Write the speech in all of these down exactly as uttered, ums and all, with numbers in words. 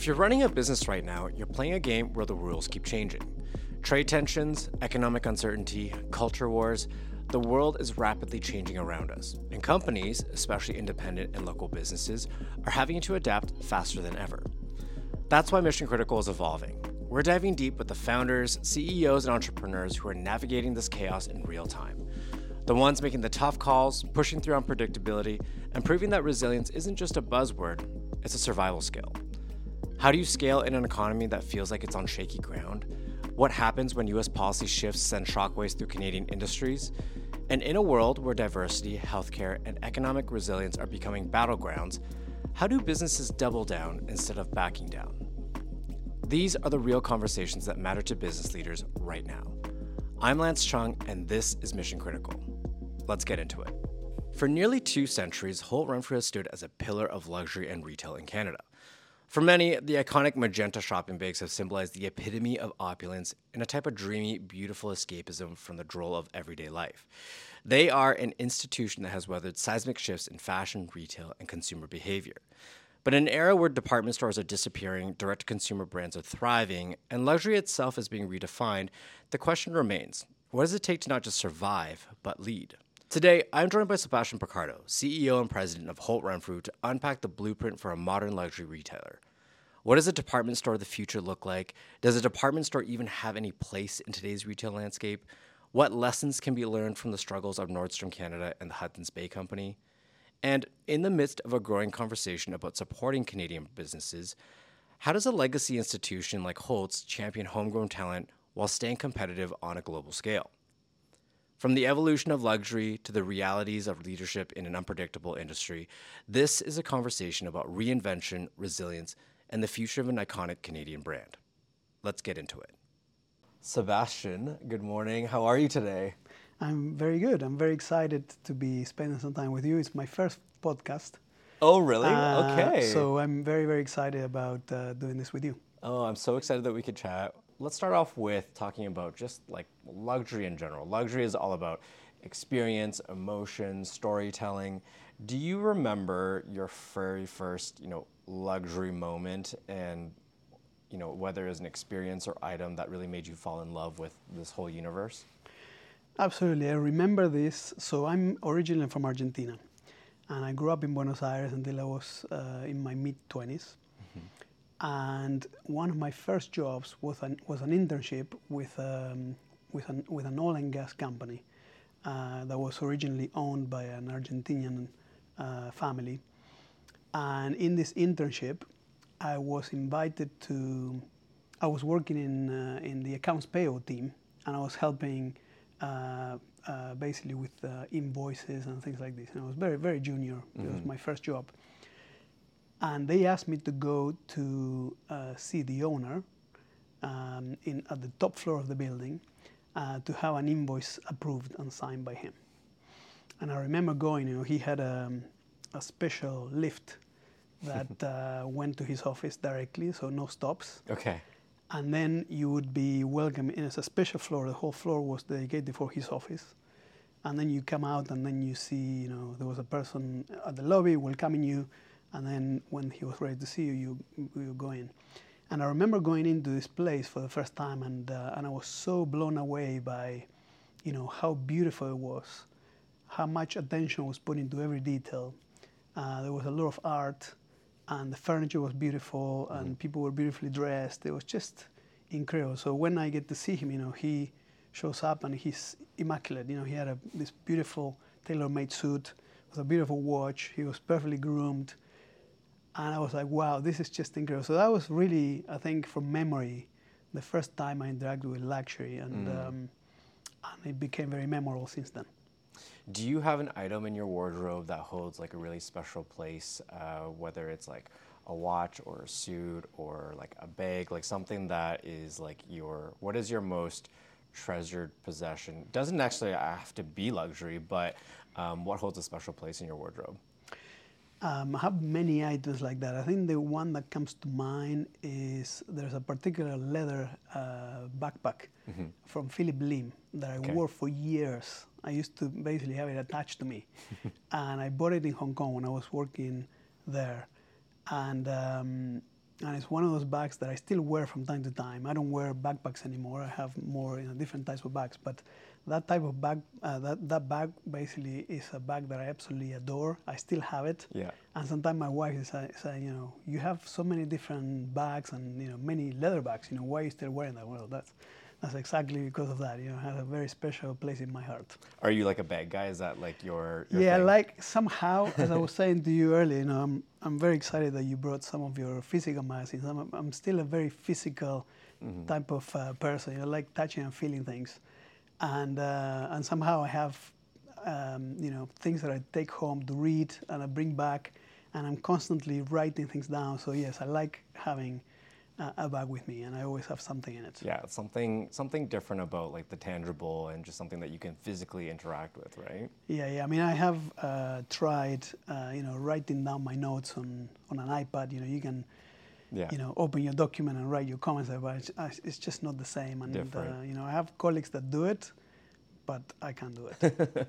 If you're running a business right now, you're playing a game where the rules keep changing. Trade tensions, economic uncertainty, culture wars, the world is rapidly changing around us, and companies, especially independent and local businesses, are having to adapt faster than ever. That's why Mission Critical is evolving. We're diving deep with the founders, C E Os, and entrepreneurs who are navigating this chaos in real time. The ones making the tough calls, pushing through unpredictability, and proving that resilience isn't just a buzzword, it's a survival skill. How do you scale in an economy that feels like it's on shaky ground? What happens when U S policy shifts send shockwaves through Canadian industries? And in a world where diversity, healthcare, and economic resilience are becoming battlegrounds, how do businesses double down instead of backing down? These are the real conversations that matter to business leaders right now. I'm Lance Chung, and this is Mission Critical. Let's get into it. For nearly two centuries, Holt Renfrew has stood as a pillar of luxury and retail in Canada. For many, the iconic magenta shopping bags have symbolized the epitome of opulence and a type of dreamy, beautiful escapism from the droll of everyday life. They are an institution that has weathered seismic shifts in fashion, retail, and consumer behavior. But in an era where department stores are disappearing, direct-to-consumer brands are thriving, and luxury itself is being redefined, the question remains, what does it take to not just survive, but lead? Today, I'm joined by Sebastian Picardo, C E O and President of Holt Renfrew, to unpack the blueprint for a modern luxury retailer. What does a department store of the future look like? Does a department store even have any place in today's retail landscape? What lessons can be learned from the struggles of Nordstrom Canada and the Hudson's Bay Company? And in the midst of a growing conversation about supporting Canadian businesses, how does a legacy institution like Holt's champion homegrown talent while staying competitive on a global scale? From the evolution of luxury to the realities of leadership in an unpredictable industry, this is a conversation about reinvention, resilience, and the future of an iconic Canadian brand. Let's get into it. Sebastian, good morning. How are you today? I'm very good. I'm very excited to be spending some time with you. It's my first podcast. Oh, really? Uh, okay. So I'm very, very excited about uh, doing this with you. Oh, I'm so excited that we could chat. Let's start off with talking about just like luxury in general. Luxury is all about experience, emotion, storytelling. Do you remember your very first, you know, luxury moment, and you know, whether it was an experience or item that really made you fall in love with this whole universe? Absolutely. I remember this. So I'm originally from Argentina, and I grew up in Buenos Aires until I was uh, in my mid-twenties. And one of my first jobs was an, was an internship with, um, with, an, with an oil and gas company uh, that was originally owned by an Argentinian uh, family. And in this internship, I was invited to, I was working in, uh, in the accounts payable team, and I was helping uh, uh, basically with uh, invoices and things like this. And I was very, very junior. Mm-hmm. It was my first job. And they asked me to go to uh, see the owner um, in, at the top floor of the building uh, to have an invoice approved and signed by him. And I remember going, you know, he had a, a special lift that uh, went to his office directly, so no stops. Okay. And then you would be welcome, and it's a special floor, the whole floor was dedicated for his office. And then you come out and then you see, you know, there was a person at the lobby welcoming you. And then when he was ready to see you, you, you go in. And I remember going into this place for the first time, and uh, and I was so blown away by, you know, how beautiful it was, how much attention was put into every detail. Uh, there was a lot of art, and the furniture was beautiful, and mm-hmm. people were beautifully dressed. It was just incredible. So when I get to see him, you know, he shows up and he's immaculate. You know, he had a, this beautiful tailor-made suit with a beautiful watch. He was perfectly groomed. And I was like, wow, this is just incredible. So that was really, I think, from memory, the first time I interacted with luxury, and, mm. um, and it became very memorable since then. Do you have an item in your wardrobe that holds like a really special place, uh, whether it's like a watch or a suit or like a bag, like something that is like your, what is your most treasured possession? Doesn't actually have to be luxury, but um, what holds a special place in your wardrobe? Um, I have many items like that. I think the one that comes to mind is there's a particular leather uh, backpack mm-hmm. from Philip Lim that I okay. wore for years. I used to basically have it attached to me. And I bought it in Hong Kong when I was working there. And um, and it's one of those bags that I still wear from time to time. I don't wear backpacks anymore. I have more, you know, different types of bags, but that type of bag, uh, that, that bag basically is a bag that I absolutely adore. I still have it. Yeah. And sometimes my wife is saying, you know, you have so many different bags and, you know, many leather bags, you know, why are you still wearing that? Well, that's, that's exactly because of that. You know, it has a very special place in my heart. Are you like a bag guy? Is that like your, your yeah, thing? like somehow, as I was saying to you earlier, you know, I'm, I'm very excited that you brought some of your physical magazines. I'm, I'm still a very physical mm-hmm. type of uh, person. You know, like touching and feeling things. And, uh, and somehow I have, um, you know, things that I take home to read and I bring back, and I'm constantly writing things down. So yes, I like having uh, a bag with me, and I always have something in it. Yeah, something something different about like the tangible and just something that you can physically interact with, right? Yeah, yeah. I mean, I have uh, tried, uh, you know, writing down my notes on, on an iPad. You know, you can. Yeah. You know, open your document and write your comments there, but it's, it's just not the same. And uh, you know, I have colleagues that do it, but I can't do it.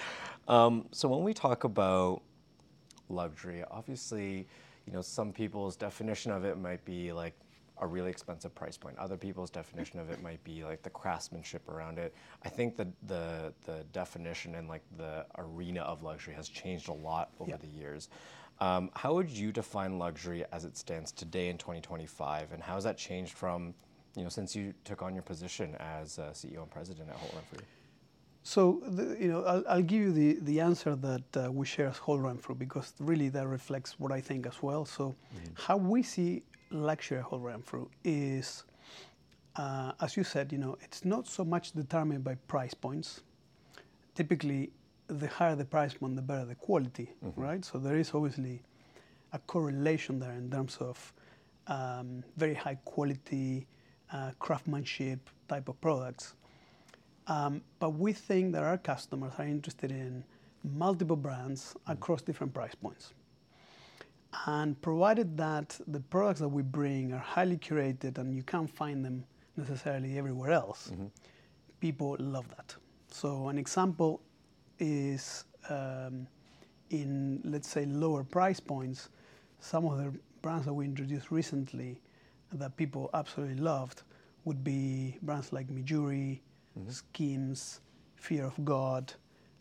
um, so when we talk about luxury, obviously, you know, some people's definition of it might be like a really expensive price point. Other people's definition of it might be like the craftsmanship around it. I think that the the definition and like the arena of luxury has changed a lot over yeah. the years. Um, how would you define luxury as it stands today in twenty twenty-five, and how has that changed from, you know, since you took on your position as uh, C E O and president at Holt Renfrew? So, the, you know, I'll, I'll give you the, the answer that uh, we share as Holt Renfrew, because really that reflects what I think as well. So, mm-hmm. how we see luxury at Holt Renfrew is, uh, as you said, you know, it's not so much determined by price points. Typically, the higher the price point, the better the quality, mm-hmm. right? So there is obviously a correlation there in terms of um, very high quality, uh, craftsmanship type of products. Um, but we think that our customers are interested in multiple brands mm-hmm. across different price points. And provided that the products that we bring are highly curated and you can't find them necessarily everywhere else, mm-hmm. people love that. So an example is um, in, let's say, lower price points, some of the brands that we introduced recently that people absolutely loved would be brands like Mejuri, mm-hmm. Skims, Fear of God,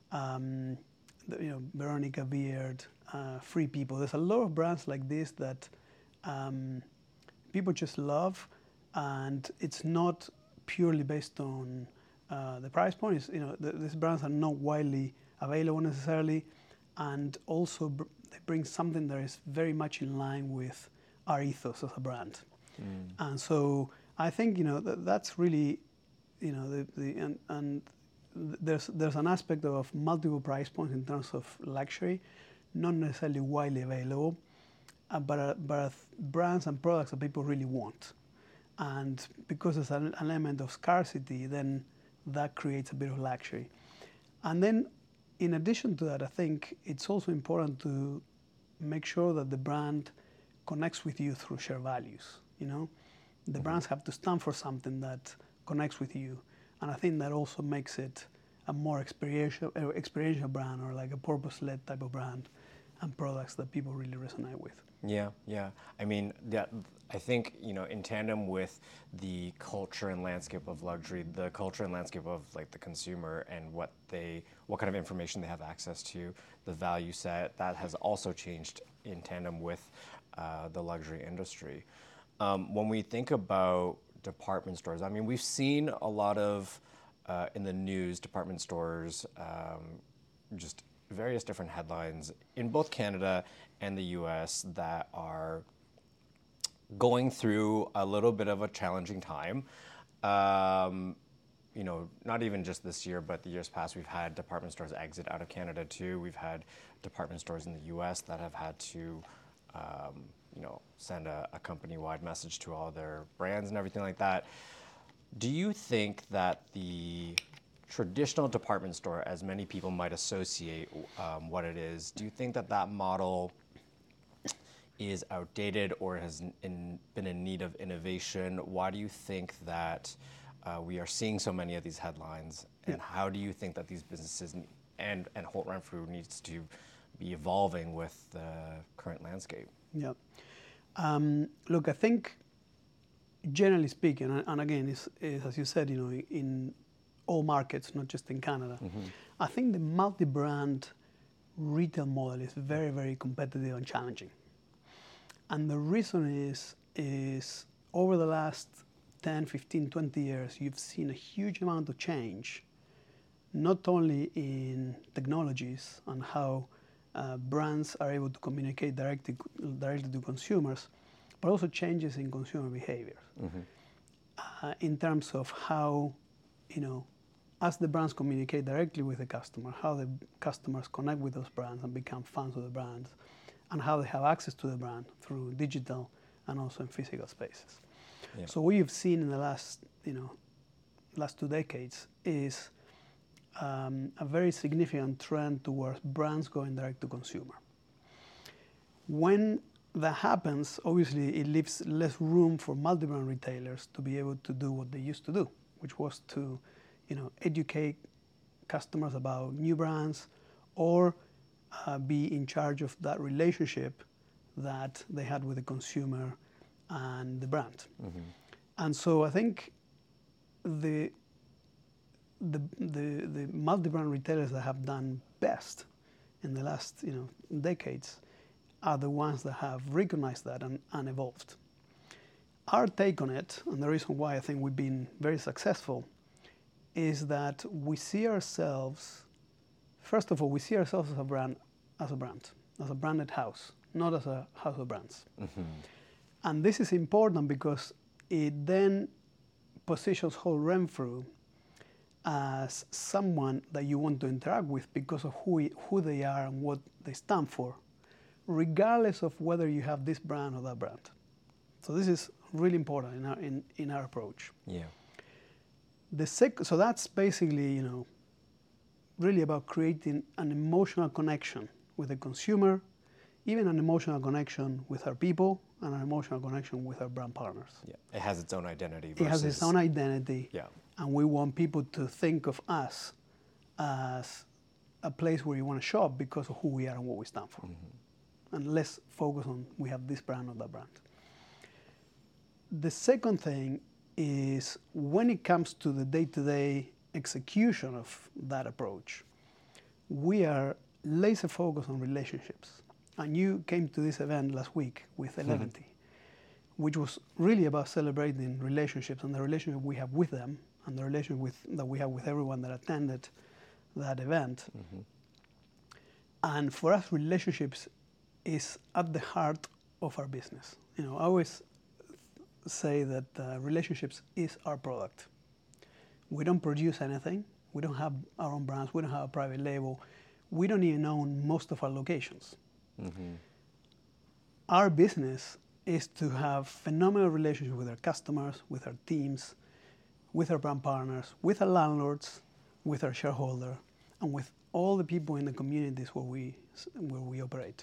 um, the, you know, Veronica Beard, uh, Free People. There's a lot of brands like this that um, people just love, and it's not purely based on Uh, the price point. Is, you know, the, these brands are not widely available necessarily, and also br they bring something that is very much in line with our ethos as a brand. Mm. And so I think, you know, that that's really, you know, the, the and, and there's there's an aspect of multiple price points in terms of luxury, not necessarily widely available, uh, but uh, but brands and products that people really want. And because there's an, an element of scarcity, then that creates a bit of luxury. And then, in addition to that, I think it's also important to make sure that the brand connects with you through shared values. You know, the mm-hmm. brands have to stand for something that connects with you, and I think that also makes it a more experiential, uh, experiential brand, or like a purpose-led type of brand, and products that people really resonate with. Yeah, yeah. I mean, that, I think, you know, in tandem with the culture and landscape of luxury, the culture and landscape of like the consumer and what they, what kind of information they have access to, the value set, that has also changed in tandem with uh, the luxury industry. Um, when we think about department stores, I mean, we've seen a lot of, uh, in the news, department stores, um, just various different headlines in both Canada and the U S that are going through a little bit of a challenging time. Um, you know, not even just this year, but the years past, we've had department stores exit out of Canada too. We've had department stores in the U S that have had to, um, you know, send a, a company-wide message to all their brands and everything like that. Do you think that the traditional department store, as many people might associate um, what it is, do you think that that model is outdated or has in, been in need of innovation? Why do you think that uh, we are seeing so many of these headlines, and yeah. how do you think that these businesses and, and Holt Renfrew needs to be evolving with the current landscape? Yeah. Um, look, I think, generally speaking, and, and again, it's, it's, as you said, you know, in all markets, not just in Canada, mm-hmm. I think the multi-brand retail model is very, very competitive and challenging. And the reason is, is over the last ten, fifteen, twenty years, you've seen a huge amount of change, not only in technologies and how uh, brands are able to communicate directly, directly to consumers, but also changes in consumer behavior. Mm-hmm. Uh, in terms of how, you know, as the brands communicate directly with the customer, how the customers connect with those brands and become fans of the brands, and how they have access to the brand through digital and also in physical spaces. Yeah. So what you've seen in the last, you know, last two decades is um, a very significant trend towards brands going direct to consumer. When that happens, obviously it leaves less room for multi-brand retailers to be able to do what they used to do, which was to, you know, educate customers about new brands or uh, be in charge of that relationship that they had with the consumer and the brand. Mm-hmm. And so I think the, the, the, the multi-brand retailers that have done best in the last, you know, decades are the ones that have recognized that and, and evolved. Our take on it, and the reason why I think we've been very successful, is that we see ourselves, first of all, we see ourselves as a brand, as a brand, as a branded house, not as a house of brands. Mm-hmm. And this is important because it then positions Holt Renfrew as someone that you want to interact with because of who, he, who they are and what they stand for, regardless of whether you have this brand or that brand. So this is really important in our, in, in our approach. Yeah. The sec- so that's basically, you know, really about creating an emotional connection with the consumer, even an emotional connection with our people, and an emotional connection with our brand partners. Yeah, it has its own identity. Versus... It has its own identity. Yeah. And we want people to think of us as a place where you want to shop because of who we are and what we stand for. Mm-hmm. And less focus on we have this brand or that brand. The second thing is when it comes to the day-to-day execution of that approach, we are laser focused on relationships. And you came to this event last week with Eleventy, mm-hmm. which was really about celebrating relationships and the relationship we have with them and the relationship with, that we have with everyone that attended that event. Mm-hmm. And for us, relationships is at the heart of our business. You know, I always say that uh, relationships is our product. We don't produce anything. We don't have our own brands. We don't have a private label. We don't even own most of our locations. Mm-hmm. Our business is to have phenomenal relationships with our customers, with our teams, with our brand partners, with our landlords, with our shareholder, and with all the people in the communities where we where we operate.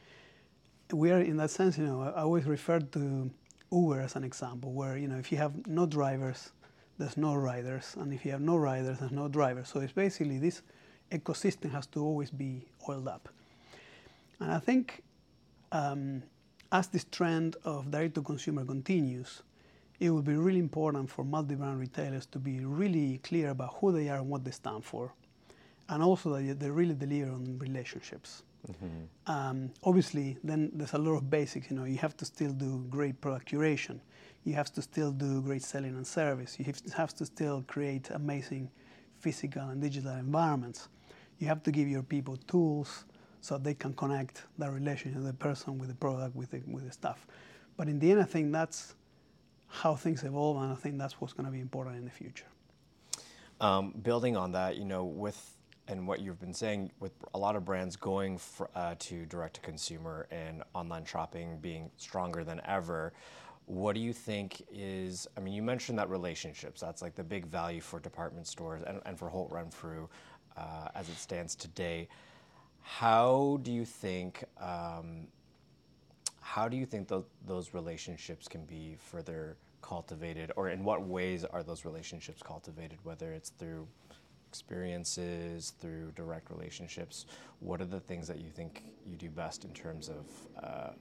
We are, in that sense, you know, I always refer to Uber as an example, where, you know, if you have no drivers, there's no riders, and if you have no riders, there's no drivers. So it's basically this ecosystem has to always be oiled up. And I think um, as this trend of direct-to-consumer continues, it will be really important for multi-brand retailers to be really clear about who they are and what they stand for, and also that they really deliver on relationships. Mm-hmm. Um, obviously, then there's a lot of basics. You know, you have to still do great product curation. You have to still do great selling and service. You have to still create amazing physical and digital environments. You have to give your people tools so they can connect that relationship, the person with the product, with the, with the stuff. But in the end, I think that's how things evolve, and I think that's what's going to be important in the future. Um, building on that, you know, with and what you've been saying, with a lot of brands going for, uh, to direct-to-consumer and online shopping being stronger than ever, what do you think is, I mean, you mentioned that relationships, that's like the big value for department stores and, and for Holt Renfrew uh, as it stands today. How do you think, um, how do you think th- those relationships can be further cultivated, or in what ways are those relationships cultivated, whether it's through experiences, through direct relationships? What are the things that you think you do best in terms of uh,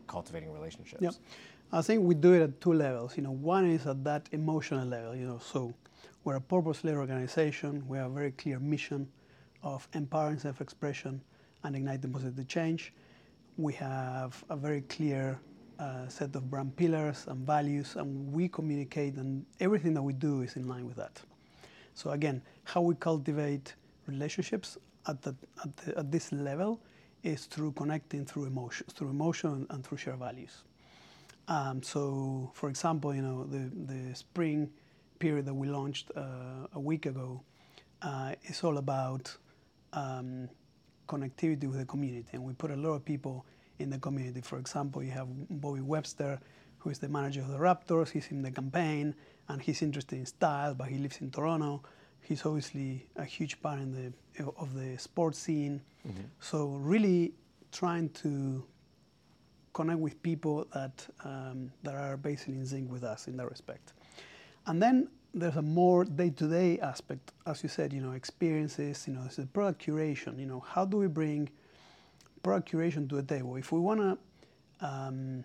cultivating relationships? Yeah, I think we do it at two levels. You know, one is at that emotional level. You know, so we're a purpose-led organization. We have a very clear mission of empowering self-expression and igniting positive change. We have a very clear uh, set of brand pillars and values, and we communicate, and everything that we do is in line with that. So again, how we cultivate relationships at, the, at, the, at this level is through connecting through emotion, through emotion and through shared values. Um, so, for example, you know, the, the spring period that we launched uh, a week ago uh, is all about um, connectivity with the community, and we put a lot of people in the community. For example, you have Bobby Webster, who is the manager of the Raptors. He's in the campaign, and he's interested in style, but he lives in Toronto. He's obviously a huge part in the, of the sports scene. Mm-hmm. So really trying to connect with people that, um, that are basically in sync with us in that respect. And then there's a more day-to-day aspect, as you said, you know, experiences, you know, it's the product curation. You know, how do we bring product curation to the table? If we want to um,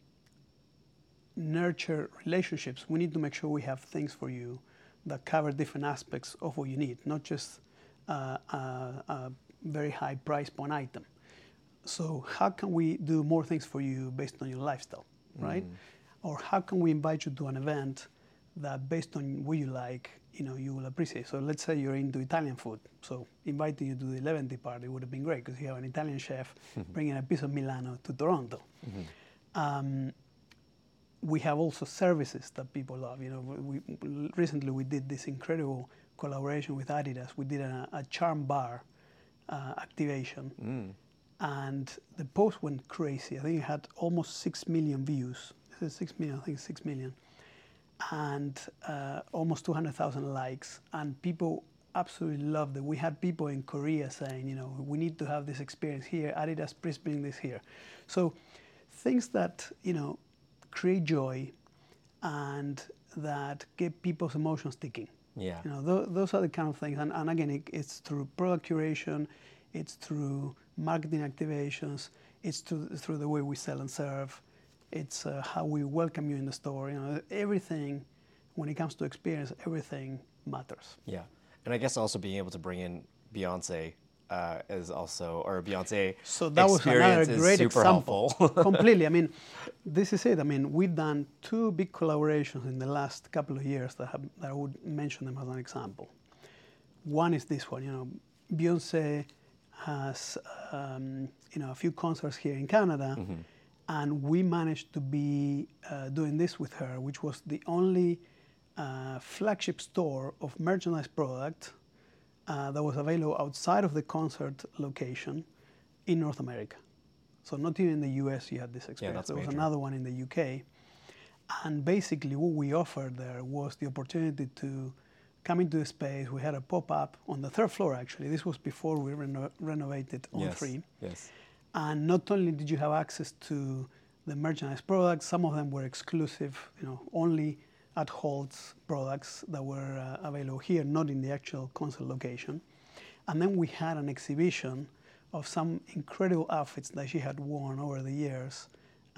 nurture relationships, we need to make sure we have things for you that cover different aspects of what you need, not just uh, a, a very high price point item. So how can we do more things for you based on your lifestyle, right? Mm. Or how can we invite you to an event that based on what you like, you know, you will appreciate. So let's say you're into Italian food. So inviting you to the eleventh party would have been great because you have an Italian chef mm-hmm. bringing a piece of Milano to Toronto. Mm-hmm. Um, we have also services that people love. You know, we, we recently we did this incredible collaboration with Adidas. We did a, a charm bar uh, activation, mm. and the post went crazy. I think it had almost six million views. Is it six million? I think it's six million. And uh, almost two hundred thousand likes, and people absolutely loved it. We had people in Korea saying, you know, we need to have this experience here. Adidas, please bring this here. So things that, you know, create joy and that get people's emotions ticking. Yeah. You know, th- those are the kind of things. And, and again, it, it's through product curation, it's through marketing activations, it's through, through the way we sell and serve. It's uh, how we welcome you in the store. You know, everything, when it comes to experience, everything matters. Yeah, and I guess also being able to bring in Beyonce uh, is also, or Beyonce so that was another great example. Helpful. Completely. I mean, this is it. I mean, we've done two big collaborations in the last couple of years that, have, that I would mention them as an example. One is this one. You know, Beyonce has um, you know a few concerts here in Canada. Mm-hmm. And we managed to be uh, doing this with her, which was the only uh, flagship store of merchandise product uh, that was available outside of the concert location in North America. So not even in the U S you had this experience. Yeah, that's there was major. Another one in the U K. And basically what we offered there was the opportunity to come into the space. We had a pop-up on the third floor, actually. This was before we reno- renovated on yes. three. Yes. And not only did you have access to the merchandise products, some of them were exclusive, you know, only at Holt's products that were uh, available here, not in the actual concert location. And then we had an exhibition of some incredible outfits that she had worn over the years,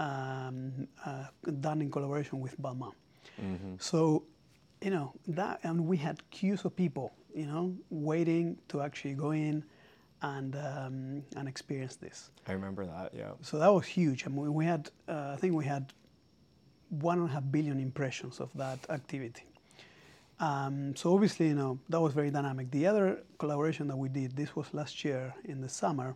um, uh, done in collaboration with Balmain. Mm-hmm. So, you know, that, and we had queues of people, you know, waiting to actually go in and um, and experience this. I remember that, yeah. So that was huge. I mean, we had, uh, I think we had one and a half billion impressions of that activity. Um, so obviously, you know, that was very dynamic. The other collaboration that we did, this was last year in the summer,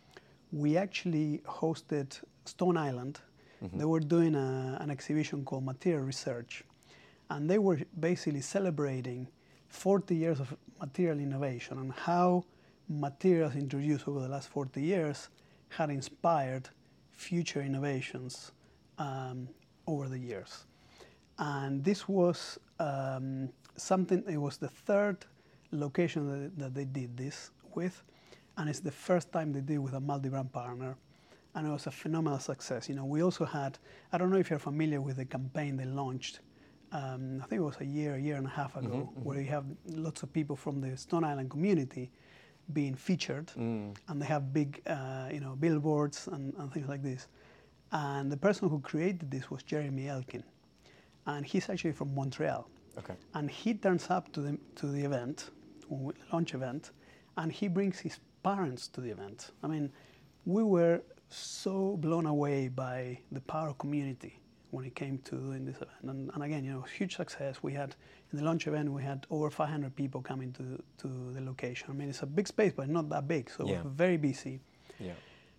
we actually hosted Stone Island. Mm-hmm. They were doing a, an exhibition called Material Research, and they were basically celebrating forty years of material innovation and how materials introduced over the last forty years had inspired future innovations um, over the years. And this was um, something, it was the third location that, that they did this with, and it's the first time they did with a multi-brand partner, and it was a phenomenal success. You know, we also had, I don't know if you're familiar with the campaign they launched, um, I think it was a year, a year and a half ago, mm-hmm, where mm-hmm. you have lots of people from the Stone Island community being featured, mm. and they have big, uh, you know, billboards and, and things like this. And the person who created this was Jeremy Elkin. And he's actually from Montreal. Okay. And he turns up to the, to the event, launch event, and he brings his parents to the event. I mean, we were so blown away by the power of community when it came to doing this event. And, and again, you know, huge success. We had, in the launch event, we had over five hundred people coming to, to the location. I mean, it's a big space, but not that big, so yeah. we're very busy. Yeah.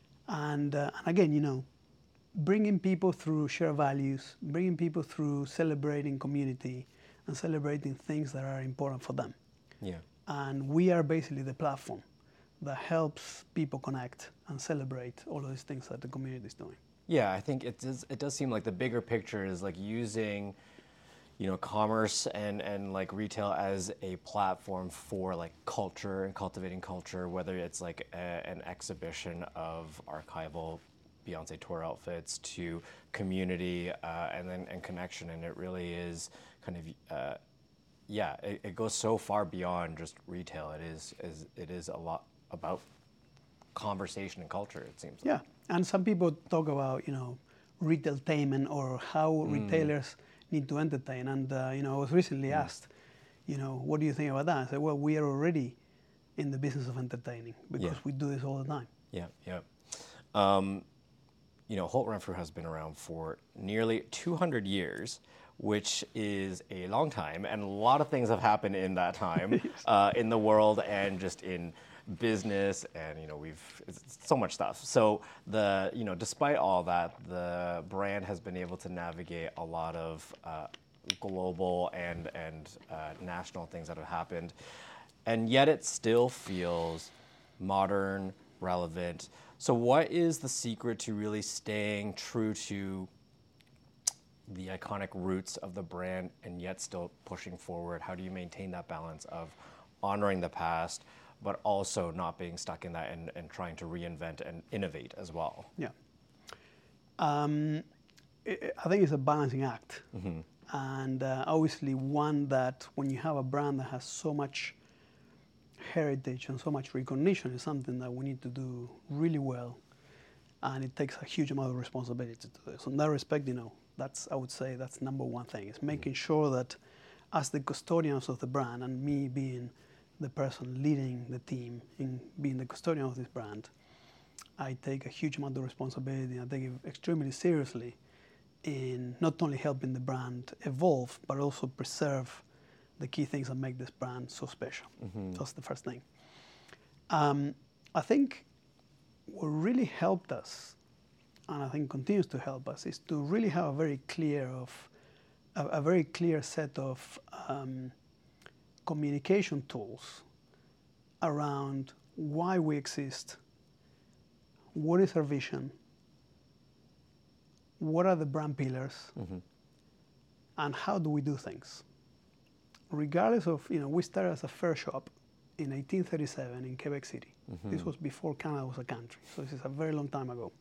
And, uh, and again, you know, bringing people through shared values, bringing people through celebrating community and celebrating things that are important for them. Yeah. And we are basically the platform that helps people connect and celebrate all of these things that the community is doing. Yeah, I think it does, it does seem like the bigger picture is like using, you know, commerce and, and like retail as a platform for like culture and cultivating culture, whether it's like a, an exhibition of archival Beyonce tour outfits to community uh, and then and connection. And it really is kind of, uh, yeah, it, it goes so far beyond just retail. It is, is it is a lot about conversation and culture, it seems. Yeah, and some people talk about, you know, retailtainment or how mm. retailers need to entertain. And, uh, you know, I was recently mm. asked, you know, what do you think about that? I said, well, we are already in the business of entertaining because yeah. we do this all the time. Yeah, yeah. Um, you know, Holt Renfrew has been around for nearly two hundred years, which is a long time, and a lot of things have happened in that time yes. uh, in the world and just in business, and you know, we've it's so much stuff. So the you know, despite all that, the brand has been able to navigate a lot of uh, global and and uh, national things that have happened, and yet it still feels modern, relevant. So what is the secret to really staying true to the iconic roots of the brand and yet still pushing forward? How do you maintain that balance of honoring the past, but also not being stuck in that and, and trying to reinvent and innovate as well? Yeah. Um, it, I think it's a balancing act. Mm-hmm. And uh, obviously one that when you have a brand that has so much heritage and so much recognition is something that we need to do really well. And it takes a huge amount of responsibility to do this. So in that respect, you know, that's, I would say that's number one thing, is making mm-hmm. sure that as the custodians of the brand, and me being the person leading the team in being the custodian of this brand, I take a huge amount of responsibility and I take it extremely seriously in not only helping the brand evolve, but also preserve the key things that make this brand so special. Mm-hmm. That's the first thing. Um, I think what really helped us, and I think continues to help us, is to really have a very clear of a, a very clear set of um, communication tools around why we exist, what is our vision, what are the brand pillars, mm-hmm. and how do we do things. Regardless of, you know, we started as a fur shop in eighteen thirty-seven in Quebec City. Mm-hmm. This was before Canada was a country, so this is a very long time ago.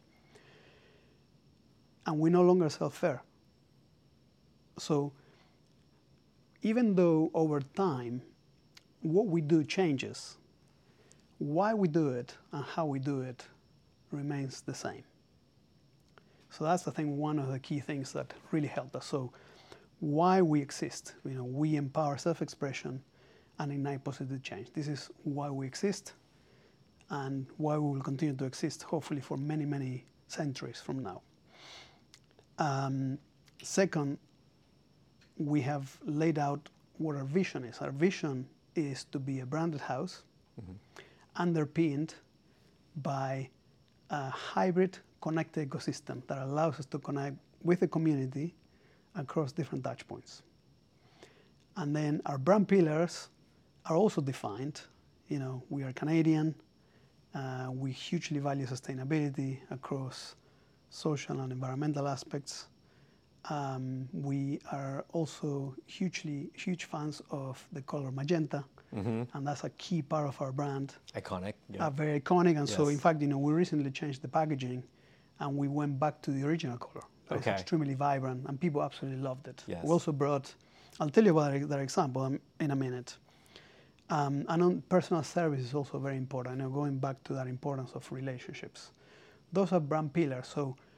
And we no longer sell fur. So even though over time, what we do changes, why we do it and how we do it remains the same. So that's, I think, one of the key things that really helped us. So why we exist, you know, we empower self-expression and ignite positive change. This is why we exist and why we will continue to exist, hopefully for many, many centuries from now. Um, second, we have laid out what our vision is. Our vision is to be a branded house, mm-hmm. underpinned by a hybrid connected ecosystem that allows us to connect with the community across different touch points. And then our brand pillars are also defined. You know, we are Canadian, uh, we hugely value sustainability across social and environmental aspects. Um, we are also hugely, huge fans of the color magenta, mm-hmm. and that's a key part of our brand. Iconic. Yeah. Uh, very iconic, and yes. so in fact, you know, we recently changed the packaging, and we went back to the original color. Okay. It's extremely vibrant, and people absolutely loved it. Yes. We also brought, I'll tell you about that example in a minute. Um, and on personal service is also very important. You know, going back to that importance of relationships. Those are brand pillars. So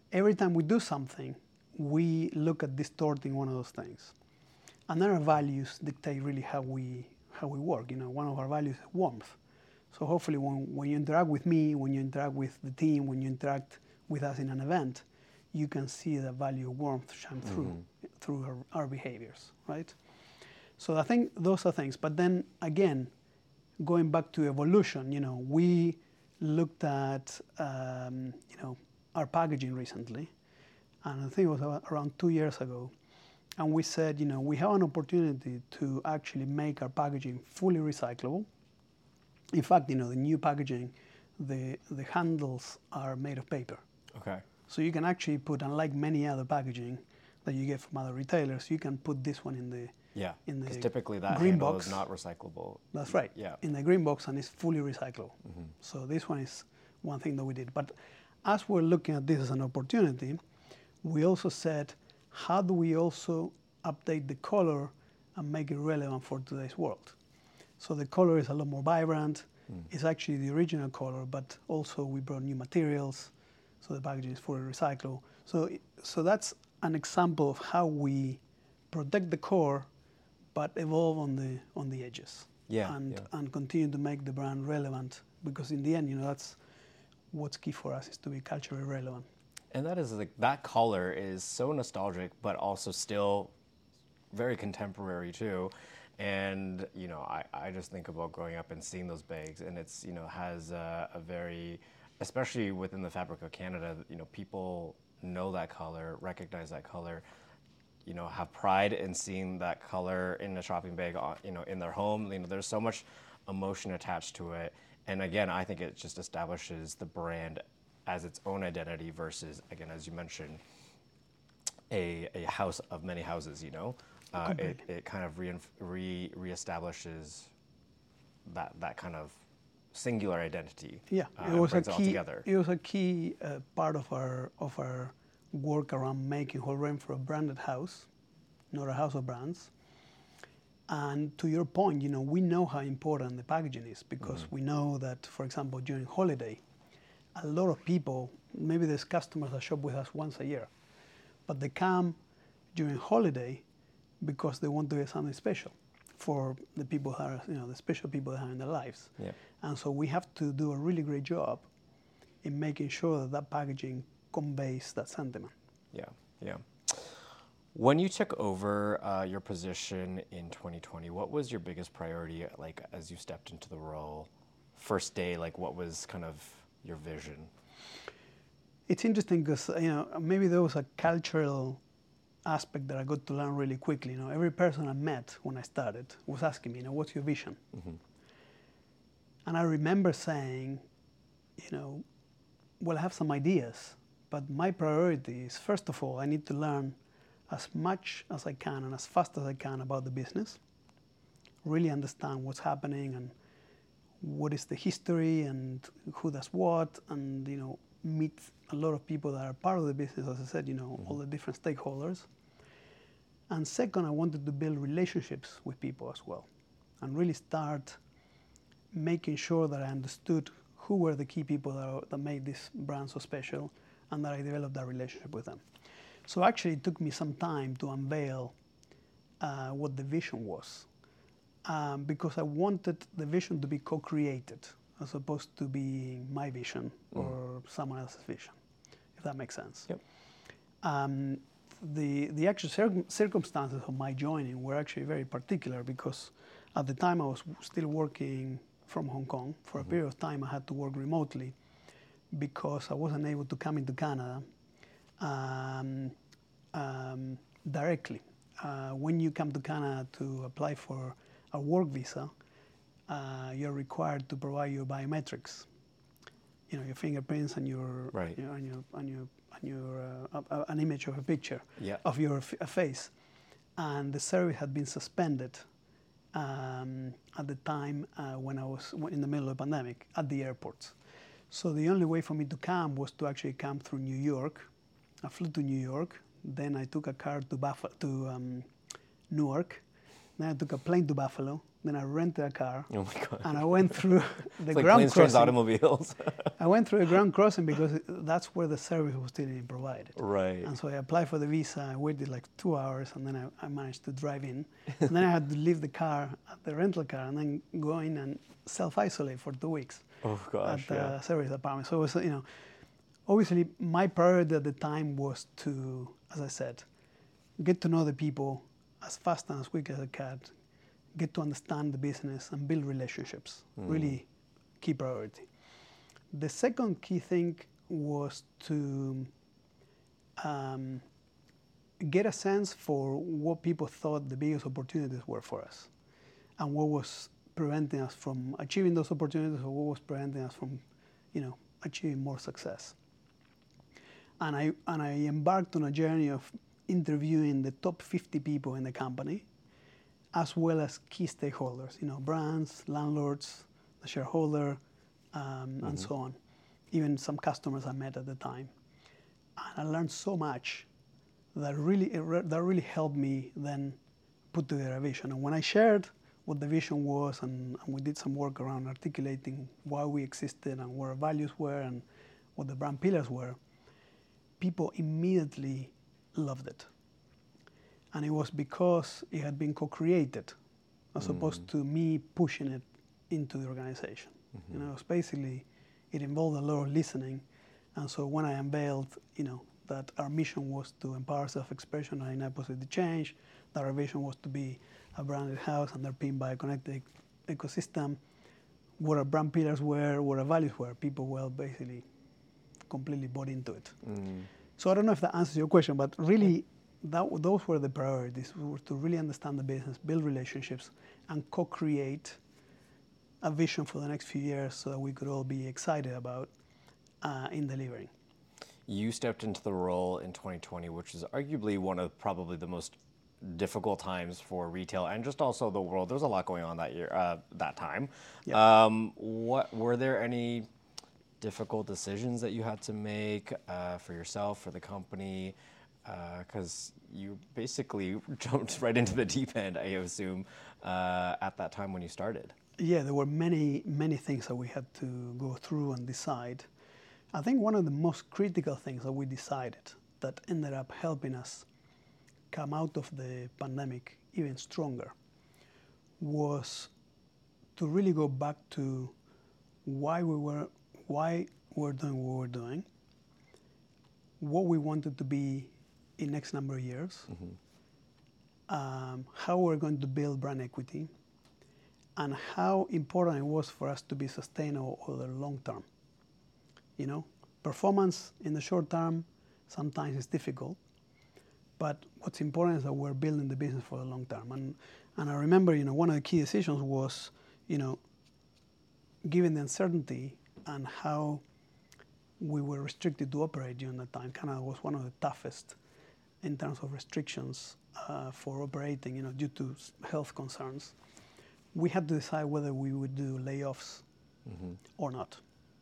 every time we do something, we look at distorting one of those things. And then our values dictate really how we how we work. You know, one of our values is warmth. So hopefully when, when you interact with me, when you interact with the team, when you interact with us in an event, you can see the value of warmth shine through mm-hmm. through our, our behaviors, right? So I think those are things. But then again, going back to evolution, you know, we looked at um, you know our packaging recently, and I think it was around two years ago, and we said, you know, we have an opportunity to actually make our packaging fully recyclable. In fact, you know, the new packaging, the the handles are made of paper. Okay. So you can actually put, unlike many other packaging that you get from other retailers, you can put this one in the yeah. in the Because typically that green handle box. is not recyclable. That's right. Yeah. In the green box, and it's fully recyclable. Mm-hmm. So this one is one thing that we did. But as we're looking at this as an opportunity, we also said, how do we also update the color and make it relevant for today's world? So the color is a lot more vibrant. Mm. It's actually the original color, but also we brought new materials, so the packaging is fully recyclable. So, so that's an example of how we protect the core, but evolve on the on the edges. Yeah, and yeah. and continue to make the brand relevant, because in the end, you know, that's what's key for us, is to be culturally relevant. And that is like, that color is so nostalgic, but also still very contemporary too. And, you know, I, I just think about growing up and seeing those bags, and it's, you know, has a, a very, especially within the fabric of Canada, you know, people know that color, recognize that color, you know, have pride in seeing that color in a shopping bag, you know, in their home. You know, there's so much emotion attached to it. And again, I think it just establishes the brand as its own identity versus, again, as you mentioned, a, a house of many houses, you know? Uh, it, it kind of re, re reestablishes that that kind of singular identity. Yeah, uh, it was a it all key. together. It was a key uh, part of our of our work around making Whole Rainforest a branded house, not a house of brands. And to your point, you know, we know how important the packaging is, because mm-hmm. we know that, for example, during holiday, a lot of people, maybe there's customers that shop with us once a year, but they come during holiday because they want to get something special for the people that are, you know, the special people they have in their lives. Yeah. And so we have to do a really great job in making sure that that packaging conveys that sentiment. Yeah, yeah. When you took over uh, your position in twenty twenty, what was your biggest priority, like, as you stepped into the role? First day, like, what was kind of your vision? It's interesting because, you know, maybe there was a cultural aspect that I got to learn really quickly. You know, every person I met when I started was asking me, you know, what's your vision? Mm-hmm. And I remember saying, you know, well, I have some ideas, but my priority is, first of all, I need to learn as much as I can and as fast as I can about the business, really understand what's happening and what is the history and who does what, and, you know, meet a lot of people that are part of the business, as I said, you know, mm-hmm. all the different stakeholders. And second, I wanted to build relationships with people as well, and really start making sure that I understood who were the key people that, are, that made this brand so special, and that I developed that relationship with them. So actually it took me some time to unveil uh, what the vision was, um, because I wanted the vision to be co-created as opposed to being my vision mm. or someone else's vision, if that makes sense. Yep. Um, the the actual cir- circumstances of my joining were actually very particular, because at the time I was still working from Hong Kong. For mm-hmm. a period of time I had to work remotely because I wasn't able to come into Canada um, um, directly. Uh, when you come to Canada to apply for a work visa, uh, you're required to provide your biometrics, you know, your fingerprints and your, right. your and your and your and your uh, uh, an image of a picture yeah. of your f- a face, and the service had been suspended um, at the time uh, when I was in the middle of the pandemic at the airports. So the only way for me to come was to actually come through New York. I flew to New York, then I took a car to Buff- to um, Newark, Then I took a plane to Buffalo. Then I rented a car. Oh my God. And I went through the It's like ground planes, trains, crossing. automobiles. I went through a ground crossing because it, that's where the service was still being provided. Right. And so I applied for the visa. I waited like two hours, and then I, I managed to drive in. And then I had to leave the car at the rental car, and then go in and self-isolate for two weeks Oh gosh. at the Yeah. service apartment. So it was, you know, obviously my priority at the time was to, as I said, get to know the people as fast and as quick as I could, get to understand the business and build relationships. Mm. Really key priority. The second key thing was to um, get a sense for what people thought the biggest opportunities were for us, and what was preventing us from achieving those opportunities, or what was preventing us from, you know, achieving more success. And I and I embarked on a journey of interviewing the top fifty people in the company, as well as key stakeholders, you know, brands, landlords, the shareholder, um, mm-hmm. and so on. Even some customers I met at the time. And I learned so much that really, that really helped me then put together a vision. And when I shared what the vision was, and, and we did some work around articulating why we existed and what our values were and what the brand pillars were, people immediately loved it. And it was because it had been co-created, as mm. opposed to me pushing it into the organization. Mm-hmm. You know, it was basically, it involved a lot of listening. And so when I unveiled, you know, that our mission was to empower self-expression and ignite positive change, that our vision was to be a branded house underpinned by a connected ecosystem, what our brand pillars were, what our values were, people well basically completely bought into it. Mm. So I don't know if that answers your question, but really, that, those were the priorities, were to really understand the business, build relationships, and co-create a vision for the next few years so that we could all be excited about uh, in delivering. You stepped into the role in twenty twenty, which is arguably one of probably the most difficult times for retail and just also the world. There was a lot going on that year, uh, that time. Yep. Um, what were there any difficult decisions that you had to make uh, for yourself, for the company? Because uh, you basically jumped right into the deep end, I assume, uh, at that time when you started. Yeah, there were many, many things that we had to go through and decide. I think one of the most critical things that we decided that ended up helping us come out of the pandemic even stronger was to really go back to why we were, why we're doing what we're doing, what we wanted to be in next number of years, mm-hmm. um, how we're going to build brand equity, and how important it was for us to be sustainable over the long term. You know, performance in the short term sometimes is difficult, but what's important is that we're building the business for the long term. And and I remember, you know, one of the key decisions was, you know, given the uncertainty and how we were restricted to operate during that time, Canada was one of the toughest in terms of restrictions uh, for operating, you know, due to health concerns. We had to decide whether we would do layoffs mm-hmm. or not.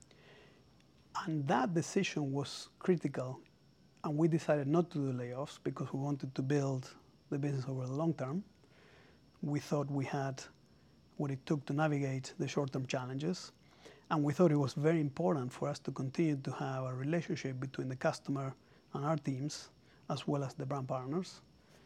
And that decision was critical, and we decided not to do layoffs because we wanted to build the business over the long term. We thought we had what it took to navigate the short-term challenges, and we thought it was very important for us to continue to have a relationship between the customer and our teams, as well as the brand partners.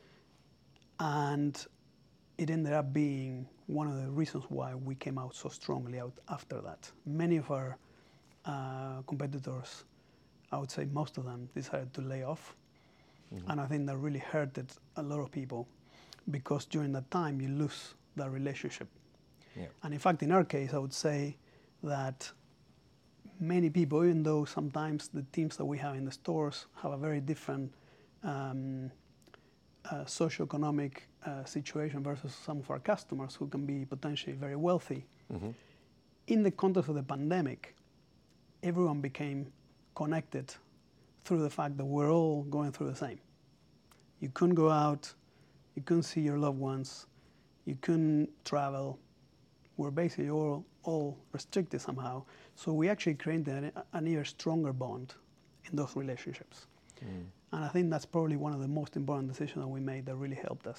And it ended up being one of the reasons why we came out so strongly out after that. Many of our uh, competitors, I would say most of them, decided to lay off. Mm-hmm. And I think that really hurted a lot of people because during that time you lose that relationship. Yeah. And in fact, in our case, I would say that many people, even though sometimes the teams that we have in the stores have a very different um, uh, socioeconomic uh, situation versus some of our customers who can be potentially very wealthy. Mm-hmm. In the context of the pandemic, everyone became connected through the fact that we're all going through the same. You couldn't go out, you couldn't see your loved ones, you couldn't travel. We're basically all, all restricted somehow. So we actually created an, an even stronger bond in those relationships. Mm. And I think that's probably one of the most important decisions that we made that really helped us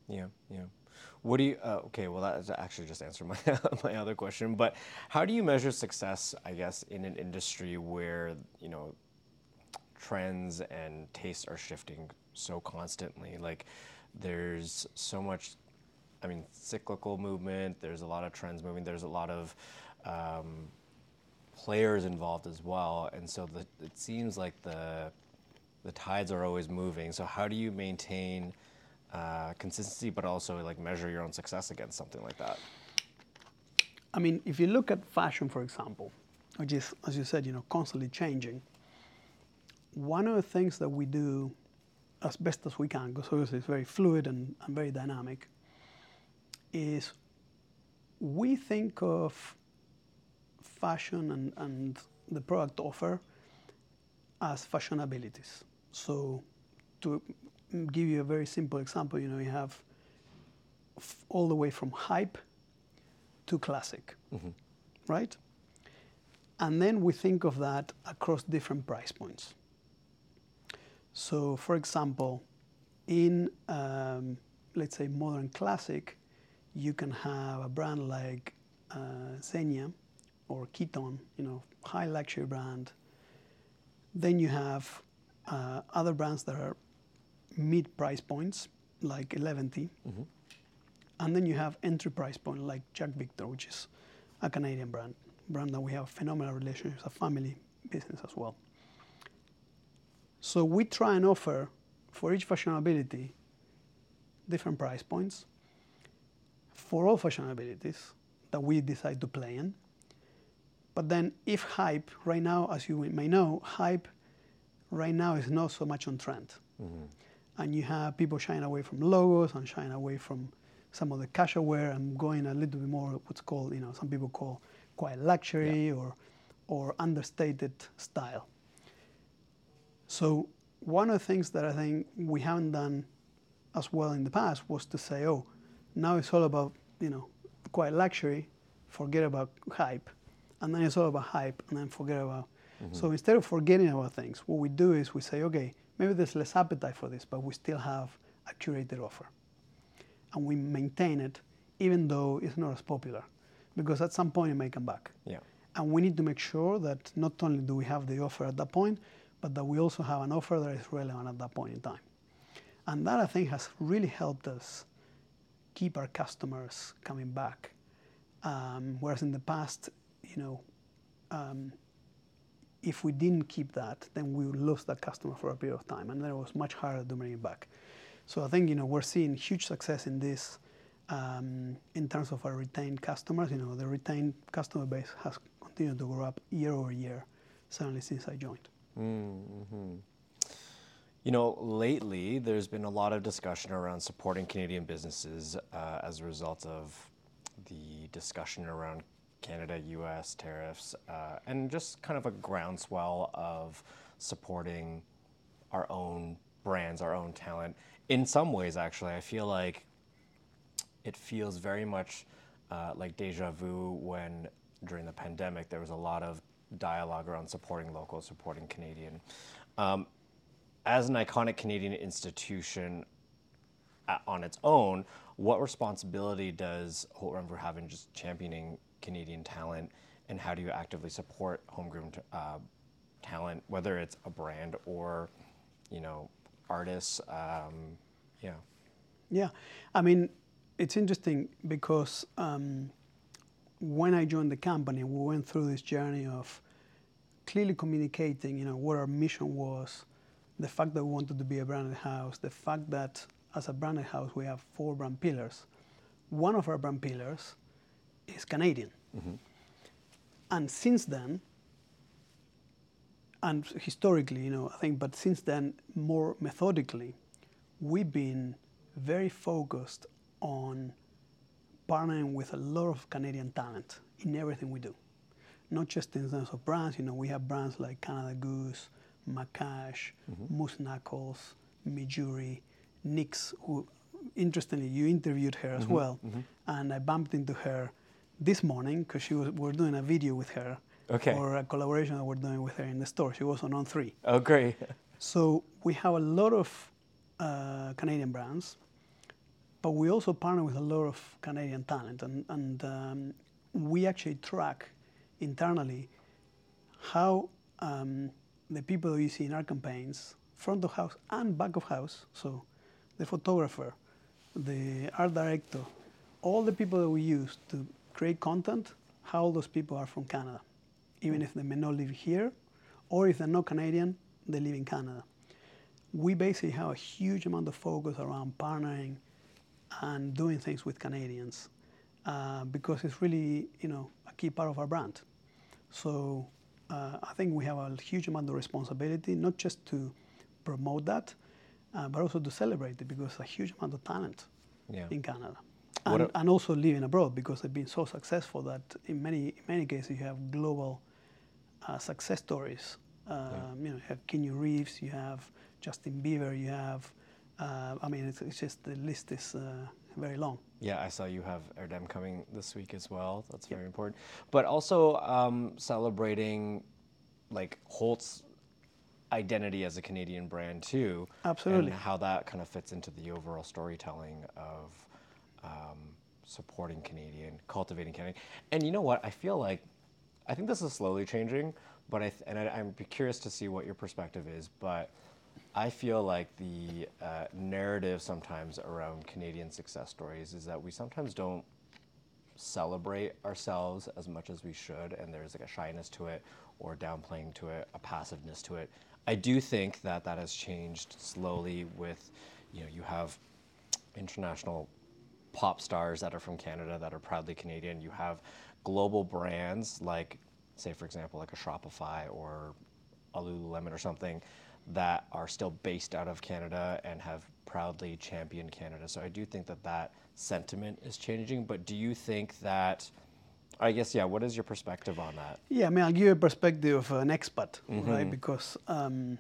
Yeah, yeah. What do you, uh, okay, well, that actually just answered my, my other question, but how do you measure success, I guess, in an industry where, you know, trends and tastes are shifting so constantly? Like, there's so much, I mean, cyclical movement, there's a lot of trends moving, there's a lot of um, players involved as well, and so the, it seems like the, the tides are always moving. So how do you maintain uh, consistency, but also like measure your own success against something like that? I mean, if you look at fashion, for example, which is, as you said, you know, constantly changing, one of the things that we do as best as we can, because obviously it's very fluid and, and very dynamic, is we think of fashion and, and the product offer as fashionabilities. So to give you a very simple example, you know, you have f- all the way from hype to classic, mm-hmm. right? And then we think of that across different price points. So, for example, in, um, let's say, modern classic, you can have a brand like uh, Zegna or Kiton, you know, high luxury brand. Then you have uh, other brands that are mid price points, like eleven T. Mm-hmm. And then you have entry price point like Jack Victor, which is a Canadian brand, brand that we have a phenomenal relationship, it's a family business as well. So we try and offer for each fashionability different price points for all fashionabilities that we decide to play in. But then if hype, right now, as you may know, hype right now is not so much on trend. Mm-hmm. And you have people shying away from logos and shying away from some of the casual wear and going a little bit more what's called, you know, some people call quiet luxury, yeah. or or understated style. So one of the things that I think we haven't done as well in the past was to say, oh, now it's all about, you know, quiet luxury, forget about hype. And then it's all about hype, and then forget about. Mm-hmm. So instead of forgetting about things, what we do is we say, okay, maybe there's less appetite for this, but we still have a curated offer. And we maintain it, even though it's not as popular, because at some point it may come back. Yeah. And we need to make sure that not only do we have the offer at that point, but that we also have an offer that is relevant at that point in time. And that, I think, has really helped us keep our customers coming back. Um, whereas in the past, you know, um, if we didn't keep that, then we would lose that customer for a period of time, and then it was much harder to bring it back. So I think, you know, we're seeing huge success in this um, in terms of our retained customers. You know, the retained customer base has continued to grow up year over year, certainly since I joined. Mm-hmm. You know, lately there's been a lot of discussion around supporting Canadian businesses uh, as a result of the discussion around Canada, U S tariffs, uh, and just kind of a groundswell of supporting our own brands, our own talent. In some ways, actually, I feel like it feels very much uh, like deja vu when during the pandemic there was a lot of dialogue around supporting local, supporting Canadian. Um, as an iconic Canadian institution on its own, what responsibility does Holt Renfrew have in just championing Canadian talent, and how do you actively support homegrown uh, talent, whether it's a brand or, you know, artists? Um, yeah. Yeah, I mean, it's interesting because um, when I joined the company, we went through this journey of clearly communicating, you know, what our mission was, the fact that we wanted to be a branded house, the fact that as a branded house we have four brand pillars. One of our brand pillars is Canadian. Mm-hmm. And since then, and historically, you know, I think, but since then, more methodically, we've been very focused on partnering with a lot of Canadian talent in everything we do. Not just in terms of brands, you know, we have brands like Canada Goose, Makash, mm-hmm. Moose Knuckles, Mijuri, Nix, who, interestingly, you interviewed her as mm-hmm. well, mm-hmm. and I bumped into her this morning because she was. We're doing a video with her okay. for a collaboration that we're doing with her in the store. She was on On three. Oh, great! So we have a lot of uh, Canadian brands, but we also partner with a lot of Canadian talent, and, and um, we actually track internally how um, the people you see in our campaigns, front of house and back of house, so the photographer, the art director, all the people that we use to create content, how all those people are from Canada, even if they may not live here, or if they're not Canadian, they live in Canada. We basically have a huge amount of focus around partnering and doing things with Canadians uh, because it's really, you know, a key part of our brand. So uh, I think we have a huge amount of responsibility, not just to promote that, uh, but also to celebrate it because a huge amount of talent Yeah. in Canada. What And, a- and also living abroad because they've been so successful that in many, in many cases you have global uh, success stories. Um, Yeah. You know, you have Keanu Reeves, you have Justin Bieber, you have, uh, I mean, it's, it's just the list is uh, very long. Yeah, I saw you have Erdem coming this week as well. That's very important. But also um, celebrating like Holt's identity as a Canadian brand too. Absolutely. And how that kind of fits into the overall storytelling of um, supporting Canadian, cultivating Canadian. And you know what? I feel like, I think this is slowly changing, but I th- and I, I'm curious to see what your perspective is, but I feel like the uh, narrative sometimes around Canadian success stories is that we sometimes don't celebrate ourselves as much as we should, and there's like a shyness to it or downplaying to it, a passiveness to it. I do think that that has changed slowly with, you know, you have international pop stars that are from Canada that are proudly Canadian. You have global brands like, say, for example, like a Shopify or a Lululemon or something that are still based out of Canada and have proudly championed Canada. So I do think that that sentiment is changing. But do you think that, I guess, yeah, what is your perspective on that? Yeah, I mean, I'll give you a perspective of an expat, mm-hmm. right? Because um,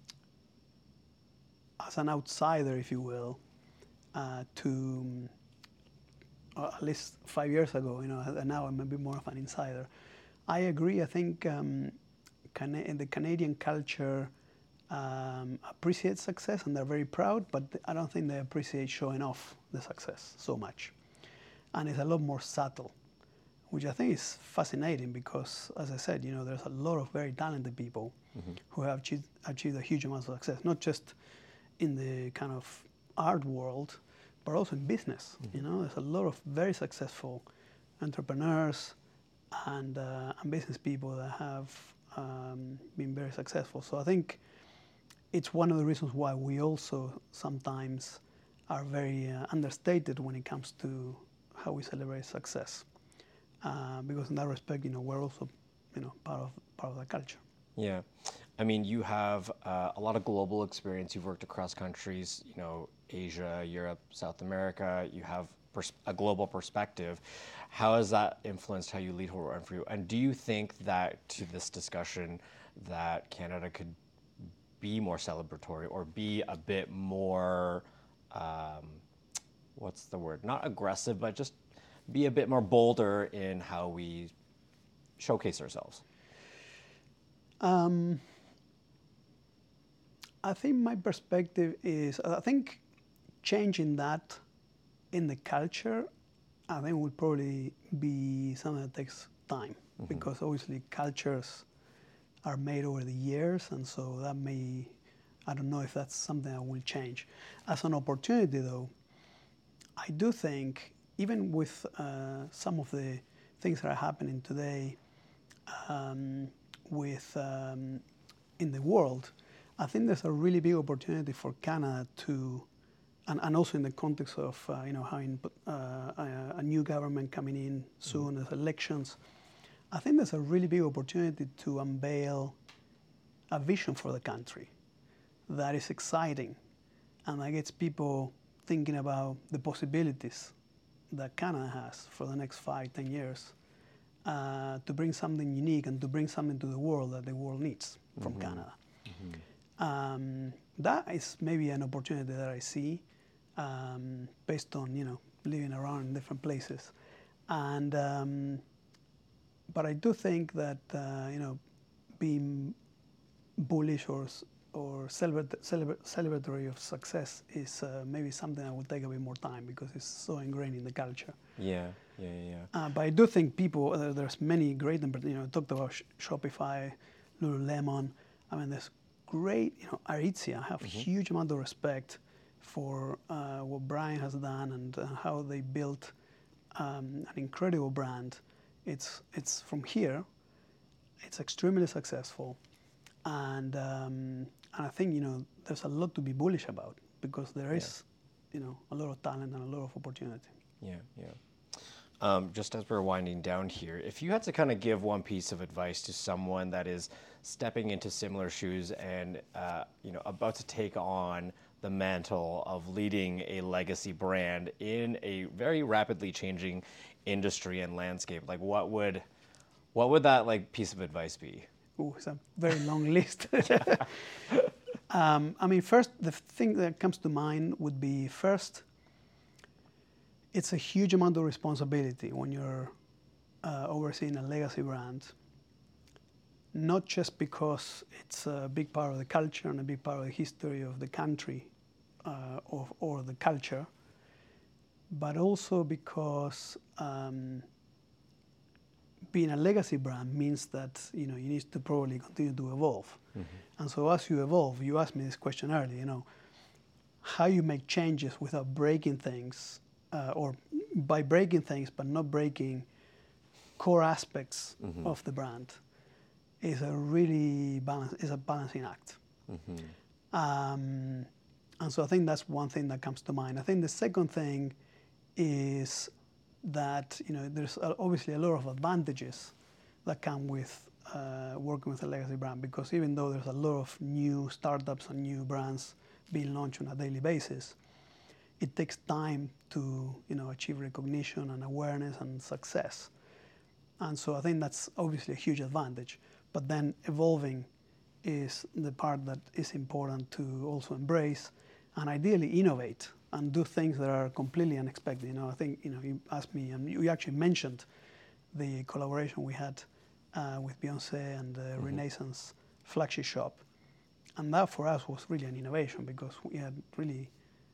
as an outsider, if you will, uh, to uh, at least five years ago, you know, and now I'm a bit more of an insider. I agree. I think um, Can- the Canadian culture um, appreciates success and they're very proud, but I don't think they appreciate showing off the success so much. And it's a lot more subtle, which I think is fascinating because, as I said, you know, there's a lot of very talented people mm-hmm. who have achieved, achieved a huge amount of success, not just in the kind of art world, but also in business. Mm-hmm. You know, there's a lot of very successful entrepreneurs and, uh, and business people that have um, been very successful. So I think it's one of the reasons why we also sometimes are very uh, understated when it comes to how we celebrate success. Uh, because in that respect, you know, we're also, you know, part of part of the culture. Yeah, I mean, you have uh, a lot of global experience. You've worked across countries, you know, Asia, Europe, South America. You have pers- a global perspective. How has that influenced how you lead Whole Run For You? And do you think that to this discussion that Canada could be more celebratory or be a bit more, um, what's the word? Not aggressive, but just be a bit more bolder in how we showcase ourselves? Um, I think my perspective is, I think changing that in the culture, I think will probably be something that takes time mm-hmm. because obviously cultures are made over the years, and so that may, I don't know if that's something that will change. As an opportunity though, I do think even with uh, some of the things that are happening today um, with um, in the world, I think there's a really big opportunity for Canada to, and, and also in the context of uh, you know having uh, a, a new government coming in soon, mm-hmm. as elections, I think there's a really big opportunity to unveil a vision for the country that is exciting and that gets people thinking about the possibilities that Canada has for the next five, ten years, uh, to bring something unique and to bring something to the world that the world needs from mm-hmm. Canada. Mm-hmm. Um, that is maybe an opportunity that I see um, based on, you know, living around in different places. And, um, but I do think that, uh, you know, being bullish or or celebrat- celebra- celebratory of success is uh, maybe something that will take a bit more time because it's so ingrained in the culture. Yeah, yeah, yeah. yeah. Uh, but I do think people, uh, there's many great, you know, talked about Sh- Shopify, Lululemon. I mean, there's great, you know, Aritzia. I have Mhm. huge amount of respect for uh, what Brian has done and uh, how they built um, an incredible brand. It's it's from here. It's extremely successful, and um, and I think you know there's a lot to be bullish about because there is, you know, a lot of talent and a lot of opportunity. Yeah, yeah. Um, just as we're winding down here, if you had to kind of give one piece of advice to someone that is stepping into similar shoes and uh, you know about to take on the mantle of leading a legacy brand in a very rapidly changing industry and landscape, like what would what would that like piece of advice be? Ooh, it's a very long list. um, I mean, first, the thing that comes to mind would be first, it's a huge amount of responsibility when you're uh, overseeing a legacy brand, not just because it's a big part of the culture and a big part of the history of the country uh, or, or the culture, but also because um, being a legacy brand means that you know you need to probably continue to evolve. Mm-hmm. And so as you evolve, you asked me this question earlier, you know, how you make changes without breaking things, uh, or by breaking things but not breaking core aspects mm-hmm. of the brand is a really balance is a balancing act. Mm-hmm. Um, and so I think that's one thing that comes to mind. I think the second thing is that you know there's obviously a lot of advantages that come with uh, working with a legacy brand, because even though there's a lot of new startups and new brands being launched on a daily basis, it takes time to you know achieve recognition and awareness and success. And so I think that's obviously a huge advantage. But then evolving is the part that is important to also embrace and ideally innovate and do things that are completely unexpected. You know, I think you know you asked me, and you actually mentioned the collaboration we had uh, with Beyonce and the mm-hmm. Renaissance flagship shop, and that for us was really an innovation because we had really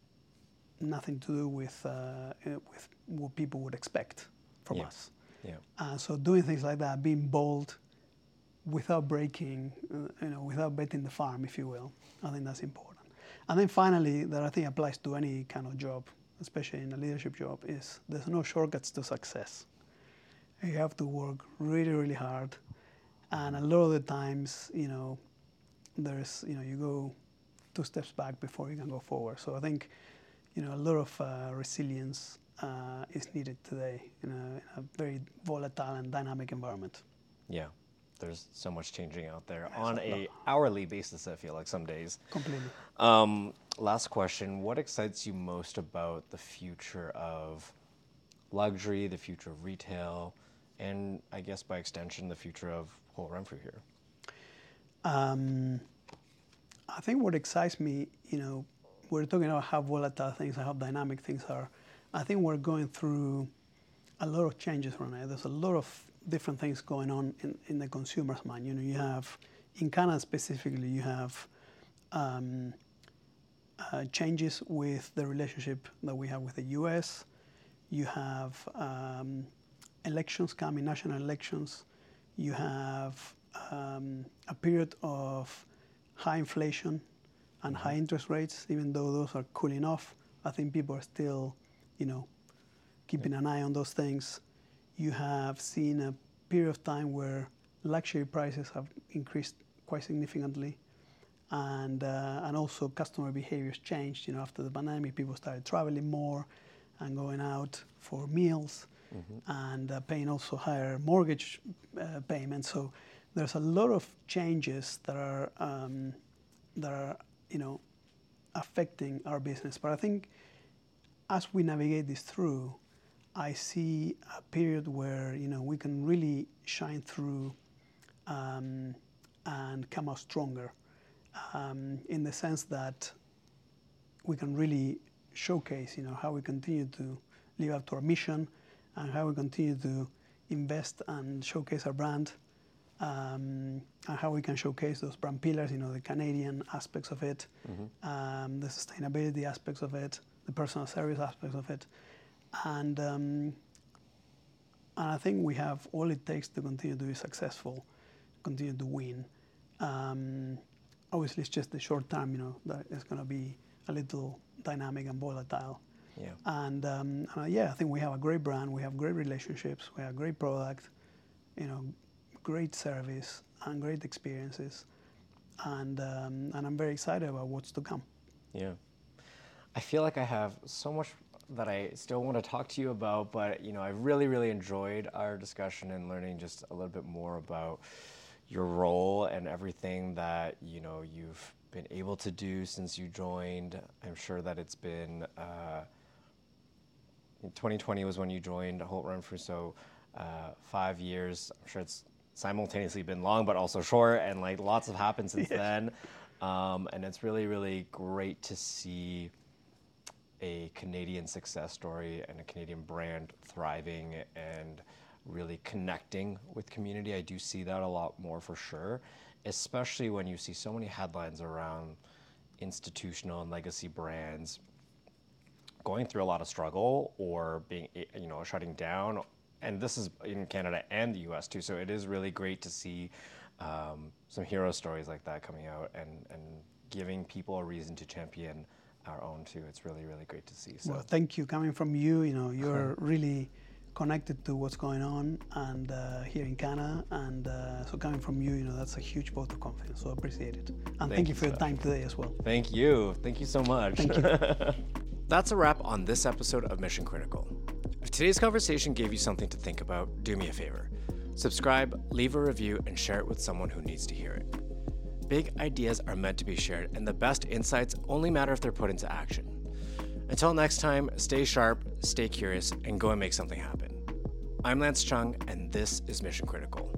nothing to do with uh, with what people would expect from yeah. us. Yeah. Uh, so doing things like that, being bold, without breaking, uh, you know, without betting the farm, if you will, I think that's important. And then finally, that I think applies to any kind of job, especially in a leadership job, is there's no shortcuts to success. You have to work really, really hard, and a lot of the times, you know, there's, you know, you go two steps back before you can go forward. So I think, you know, a lot of uh, resilience uh, is needed today in a, in a very volatile and dynamic environment. Yeah. There's so much changing out there on a hourly basis, I feel like some days. Completely. Um, last question. What excites you most about the future of luxury, the future of retail, and I guess by extension, the future of Holt Renfrew here? Um, I think what excites me, you know, we're talking about how volatile things are, how dynamic things are. I think we're going through a lot of changes right now. There's a lot of different things going on in, in the consumer's mind. You know, you have, in Canada specifically, you have um, uh, changes with the relationship that we have with the U S. You have um, elections coming, national elections. You have um, a period of high inflation and mm-hmm. high interest rates. Even though those are cooling off, I think people are still, you know, keeping yeah. an eye on those things. You have seen a period of time where luxury prices have increased quite significantly, and uh, and also customer behaviors changed. You know, after the pandemic, people started traveling more and going out for meals, mm-hmm. and uh, paying also higher mortgage uh, payments. So there's a lot of changes that are um, that are you know affecting our business. But I think as we navigate this through, I see a period where you know we can really shine through um, and come out stronger, um, in the sense that we can really showcase you know how we continue to live up to our mission and how we continue to invest and showcase our brand um, and how we can showcase those brand pillars, you know, the Canadian aspects of it, mm-hmm. um, the sustainability aspects of it, the personal service aspects of it. And, um, and I think we have all it takes to continue to be successful, continue to win. Um, obviously, it's just the short term, you know, that it's going to be a little dynamic and volatile. Yeah. And um, uh, yeah, I think we have a great brand, we have great relationships, we have great product, you know, great service and great experiences. And um, and I'm very excited about what's to come. Yeah. I feel like I have so much that I still want to talk to you about, but you know, I really, really enjoyed our discussion and learning just a little bit more about your role and everything that, you know, you've been able to do since you joined. I'm sure that it's been, uh, twenty twenty was when you joined Holt Renfrew, so uh, five years. I'm sure it's simultaneously been long, but also short, and like lots have happened since yeah. then. Um, and it's really, really great to see a Canadian success story and a Canadian brand thriving and really connecting with community. I do see that a lot more for sure, especially when you see so many headlines around institutional and legacy brands going through a lot of struggle or being, you know, shutting down. And this is in Canada and the U S too. So it is really great to see um, some hero stories like that coming out and, and giving people a reason to champion our own too. It's really, really great to see. So. Well, thank you. Coming from you, you know, you're really connected to what's going on and uh, here in Canada. And uh, so coming from you, you know, that's a huge vote of confidence. So I appreciate it. And thank, thank you for so. your time today as well. Thank you. Thank you so much. Thank you. That's a wrap on this episode of Mission Critical. If today's conversation gave you something to think about, do me a favor. Subscribe, leave a review, and share it with someone who needs to hear it. Big ideas are meant to be shared, and the best insights only matter if they're put into action. Until next time, stay sharp, stay curious, and go and make something happen. I'm Lance Chung, and this is Mission Critical.